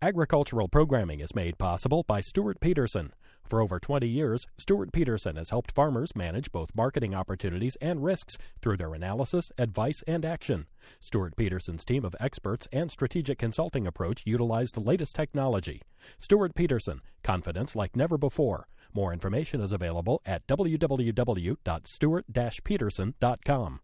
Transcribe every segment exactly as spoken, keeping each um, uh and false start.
Agricultural programming is made possible by Stuart Peterson. For over twenty years, Stuart Peterson has helped farmers manage both marketing opportunities and risks through their analysis, advice, and action. Stuart Peterson's team of experts and strategic consulting approach utilize the latest technology. Stuart Peterson, confidence like never before. More information is available at w w w dot stuart dash peterson dot com.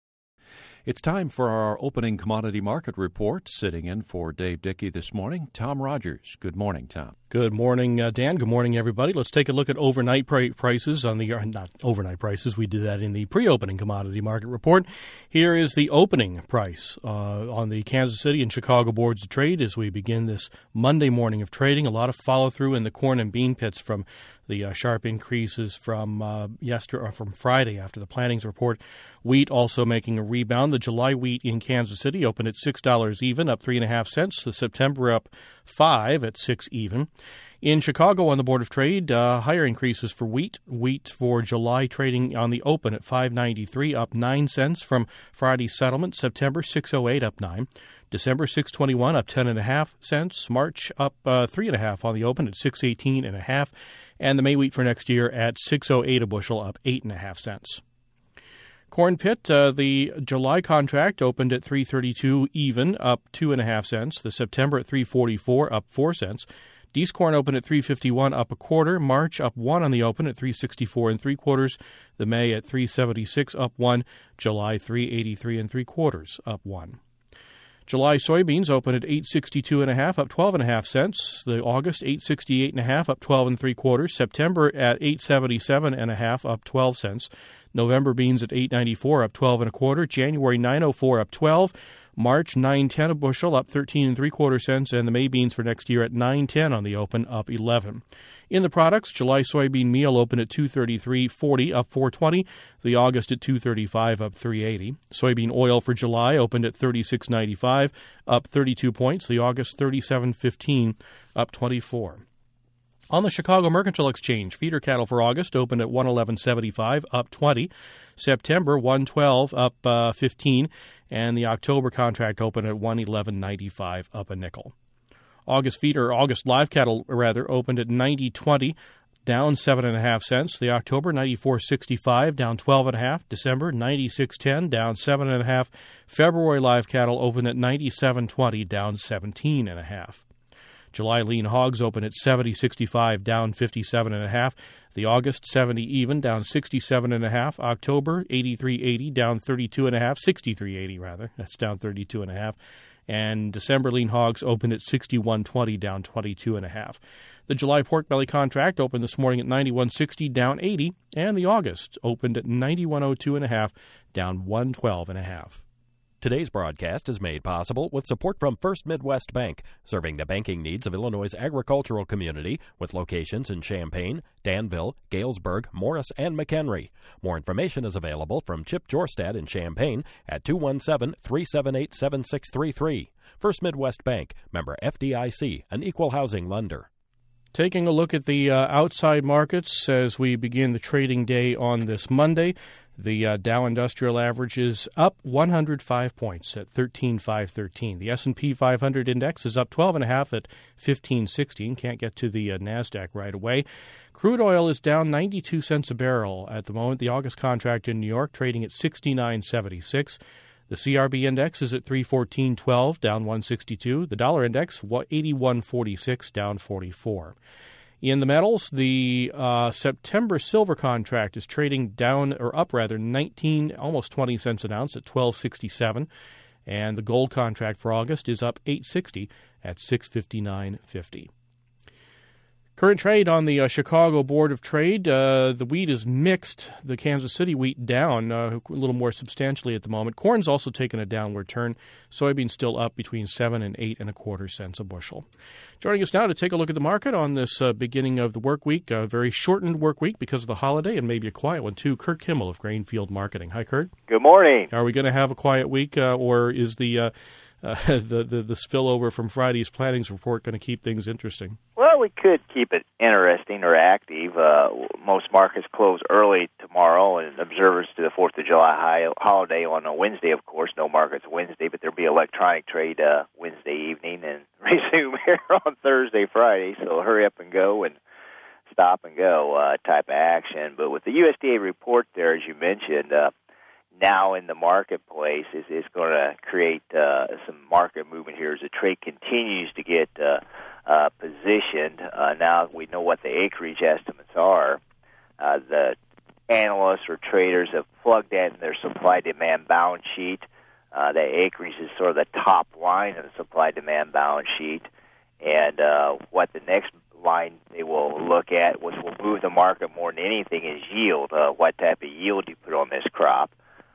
It's time for our opening commodity market report. Sitting in for Dave Dickey this morning, Tom Rogers. Good morning, Tom. Good morning, uh, Dan. Good morning, everybody. Let's take a look at overnight pri- prices on the uh, not overnight prices. We did that in the pre-opening commodity market report. Here is the opening price uh, on the Kansas City and Chicago boards of trade as we begin this Monday morning of trading. A lot of follow-through in the corn and bean pits from the uh, sharp increases from uh, yesterday or from Friday after the plantings report. Wheat also making a rebound. The July wheat in Kansas City opened at six dollars even, up three and a half cents. The September up five at six even. In Chicago on the Board of Trade, uh, higher increases for wheat. Wheat for July trading on the open at five ninety-three, up nine cents from Friday's settlement. September six oh eight, up nine. December six twenty-one, up ten and a half cents. March up uh, three and a half on the open at six eighteen and a half. And the May wheat for next year at six oh eight a bushel, up eight and a half cents. Corn pit, uh, the July contract opened at three thirty-two even, up two and a half cents. The September at three forty-four, up four cents. Dees corn opened at three fifty-one, up a quarter. March up one on the open at three sixty-four and three quarters. The May at three seventy-six, up one. July three eighty-three and three quarters, up one. July soybeans opened at eight sixty-two and a half, up twelve and a half cents. The August eight sixty-eight and a half, up twelve and three quarters. September at eight seventy-seven and a half, up twelve cents. November beans at eight ninety-four, up twelve and a quarter. January nine oh four, up twelve. March nine ten a bushel, up thirteen and three quarter cents, and the May beans for next year at nine ten on the open, up eleven. In the products, July soybean meal opened at two thirty-three forty, up four twenty. The August at two thirty-five, up three eighty. Soybean oil for July opened at thirty-six ninety-five, up thirty-two points. The August thirty-seven fifteen, up twenty-four. On the Chicago Mercantile Exchange, feeder cattle for August opened at one eleven seventy-five, up twenty. September one twelve, up uh, fifteen, and the October contract opened at one eleven ninety-five, up a nickel. August feeder, August live cattle rather, opened at ninety twenty, down seven and a half cents. The October ninety-four sixty-five, down twelve and a half. December ninety-six ten, down seven and a half. February live cattle opened at ninety-seven twenty, down seventeen and a half. July lean hogs open at seventy sixty-five, down fifty-seven and a half. The August seventy even, down sixty-seven and a half. October eighty-three eighty, down thirty-two and a half. sixty-three eighty rather. That's down thirty-two and a half. And December lean hogs opened at sixty-one twenty, down twenty-two and a half. The July pork belly contract opened this morning at ninety-one sixty, down eighty, and the August opened at ninety-one oh two and a half, down one twelve and a half. Today's broadcast is made possible with support from First Midwest Bank, serving the banking needs of Illinois' agricultural community with locations in Champaign, Danville, Galesburg, Morris, and McHenry. More information is available from Chip Jorstad in Champaign at two one seven, three seven eight, seven six three three. First Midwest Bank, member F D I C, an equal housing lender. Taking a look at the uh, outside markets as we begin the trading day on this Monday. The uh, Dow Industrial Average is up one hundred five points at thirteen five thirteen. The S and P five hundred Index is up twelve and a half at fifteen sixteen. Can't get to the uh, NASDAQ right away. Crude oil is down ninety-two cents a barrel at the moment. The August contract in New York trading at sixty-nine seventy-six. The C R B Index is at three fourteen twelve, down one sixty-two. The Dollar Index, eighty-one forty-six, down forty-four. In the metals, the uh, September silver contract is trading down, or up rather, nineteen, almost twenty cents an ounce at twelve sixty-seven. And the gold contract for August is up eight sixty at six fifty-nine fifty. Current trade on the uh, Chicago Board of Trade, uh, the wheat is mixed. The Kansas City wheat down uh, a little more substantially at the moment. Corn's also taken a downward turn. Soybeans still up between seven and eight and a quarter cents a bushel. Joining us now to take a look at the market on this uh, beginning of the work week, a very shortened work week because of the holiday and maybe a quiet one too. Kurt Kimmel of Grainfield Marketing. Hi, Kurt. Good morning. Are we going to have a quiet week, uh, or is the uh, uh, the, the the spillover from Friday's plannings report going to keep things interesting? Well, we could keep it interesting or active. Uh, most markets close early tomorrow, and observers to the fourth of July high, holiday on a Wednesday, of course. No markets Wednesday, but there'll be electronic trade uh, Wednesday evening and resume here on Thursday, Friday. So hurry up and go and stop and go uh, type of action. But with the U S D A report there, as you mentioned, uh, now in the marketplace is, is going to create uh, some market movement here as the trade continues to get uh, uh, positioned. Uh, now we know what the acreage estimates are. Uh, the analysts or traders have plugged in their supply-demand balance sheet. Uh, the acreage is sort of the top line of the supply-demand balance sheet. And uh, what the next line they will look at, which will move the market more than anything, is yield. Uh, what type of yield you put on this crop.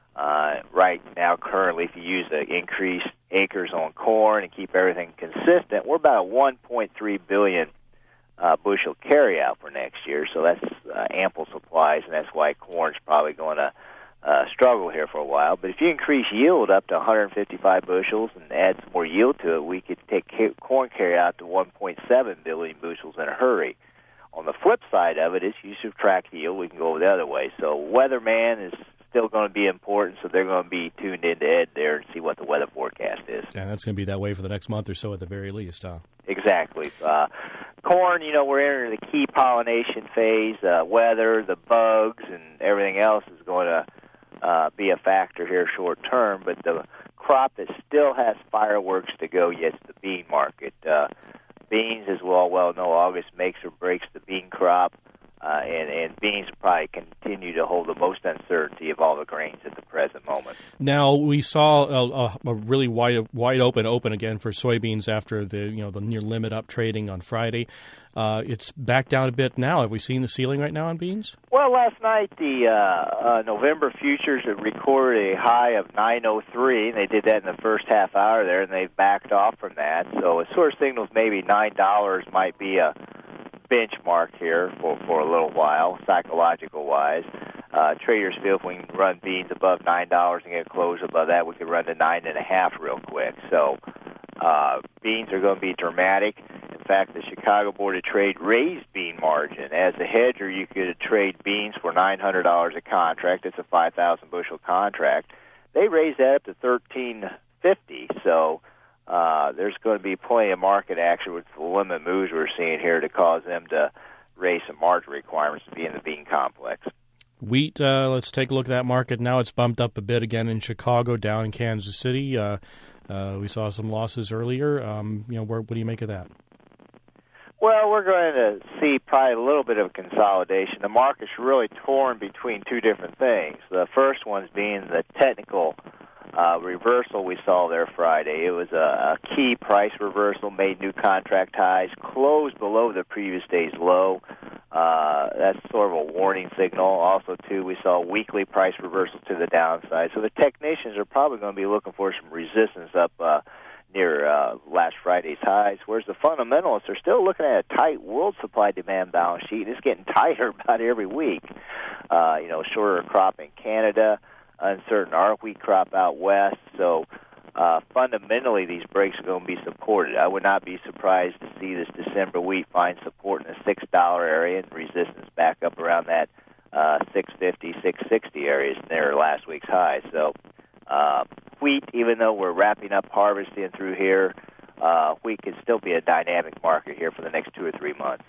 Uh, right now, currently, if you use the increased acres on corn and keep everything consistent, we're about a one point three billion uh, bushel carryout for next year. So that's uh, ample supplies, and that's why corn's probably going to uh, struggle here for a while. But if you increase yield up to one hundred fifty-five bushels and add some more yield to it, we could take ca- corn carryout to one point seven billion bushels in a hurry. On the flip side of it is you subtract yield, we can go the other way. So weatherman is still going to be important, so they're going to be tuned into Ed there and see what the weather forecast is. And that's going to be that way for the next month or so at the very least, huh? Exactly. Uh, corn, you know, we're entering the key pollination phase. Uh, weather, the bugs, and everything else is going to uh, be a factor here short term, but the crop that still has fireworks to go yet is the bean market. Uh, beans, as we all well know, August makes or breaks the bean crop. Uh, and, and beans probably continue to hold the most uncertainty of all the grains at the present moment. Now, we saw a, a really wide wide open open again for soybeans after the you know the near limit up trading on Friday. Uh, it's back down a bit now. Have we seen the ceiling right now on beans? Well, last night the uh, uh, November futures had recorded a high of nine oh three, and they did that in the first half hour there, and they've backed off from that. So it sort of signals maybe nine dollars might be a benchmark here for, for a little while, psychological-wise. Uh, traders feel if we can run beans above nine dollars and get close above that, we could run to nine and a half real quick. So uh, beans are going to be dramatic. In fact, the Chicago Board of Trade raised bean margin. As a hedger, you could trade beans for nine hundred dollars a contract. It's a five thousand bushel contract. They raised that up to thirteen fifty. So Uh, there's going to be plenty of market action with the limit moves we're seeing here to cause them to raise some margin requirements to be in the bean complex. Wheat, uh, let's take a look at that market now. It's bumped up a bit again in Chicago, down in Kansas City. Uh, uh, we saw some losses earlier. Um, you know, where, what do you make of that? Well, we're going to see probably a little bit of consolidation. The market's really torn between two different things. The first one's being the technical Uh, reversal we saw there Friday. It was a, a key price reversal, made new contract highs, closed below the previous day's low. Uh, that's sort of a warning signal. Also, too, we saw a weekly price reversal to the downside. So the technicians are probably going to be looking for some resistance up uh, near uh, last Friday's highs, whereas the fundamentalists are still looking at a tight world supply-demand balance sheet, and it's getting tighter about every week. Uh, you know, shorter crop in Canada, uncertain our wheat crop out west. So uh, fundamentally, these breaks are going to be supported. I would not be surprised to see this December wheat find support in the six dollar area and resistance back up around that uh, six fifty, six sixty areas near last week's high. So uh, wheat, even though we're wrapping up harvesting through here, uh, wheat can still be a dynamic market here for the next two or three months.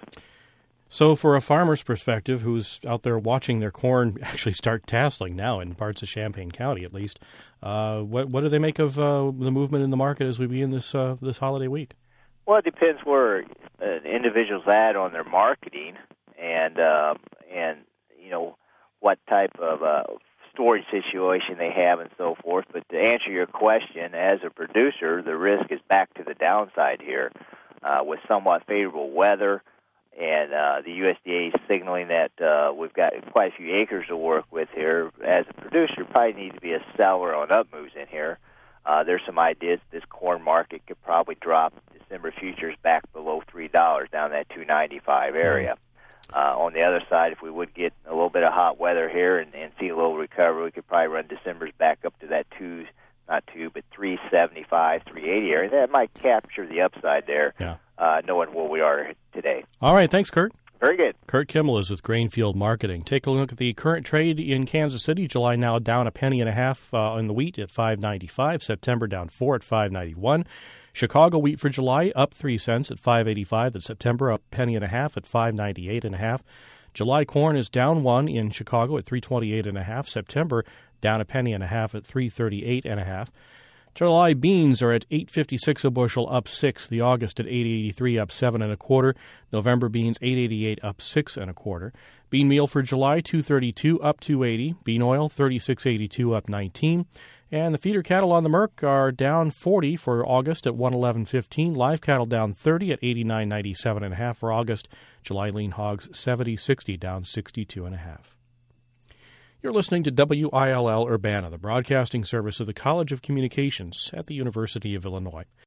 So for a farmer's perspective who's out there watching their corn actually start tasseling now in parts of Champaign County at least, uh, what, what do they make of uh, the movement in the market as we begin this uh, this holiday week? Well, it depends where an individual's at on their marketing and, uh, and you know, what type of uh, storage situation they have and so forth. But to answer your question, as a producer, the risk is back to the downside here uh, with somewhat favorable weather. And uh, the U S D A is signaling that uh, we've got quite a few acres to work with here. As a producer, you probably need to be a seller on up moves in here. Uh, there's some ideas this corn market could probably drop December futures back below three dollars, down that two ninety-five area. Uh, on the other side, if we would get a little bit of hot weather here and, and see a little recovery, we could probably run December's back up to that two not two, but three seventy-five, three eighty area. That might capture the upside there, yeah. uh, knowing where we are today. All right, thanks, Kurt. Very good. Kurt Kimmel is with Grainfield Marketing. Take a look at the current trade in Kansas City. July now down a penny and a half uh, in the wheat at five ninety-five. September down four at five ninety-one. Chicago wheat for July up three cents at five eighty-five. At September up a penny and a half at five ninety-eight and a half. July corn is down one in Chicago at three twenty-eight and a half. September down a penny and a half at three thirty-eight and a half. July beans are at eight fifty-six a bushel, up six. The August at eight eighty-three, up seven and a quarter. November beans eight eighty-eight, up six and a quarter. Bean meal for July two thirty-two, up two eighty. Bean oil thirty-six eighty-two, up nineteen. And the feeder cattle on the Merc are down forty for August at one eleven fifteen. Live cattle down thirty at eighty-nine ninety-seven and a half for August. July lean hogs seventy sixty, down sixty-two and a half. You're listening to W I L L Urbana, the broadcasting service of the College of Communications at the University of Illinois.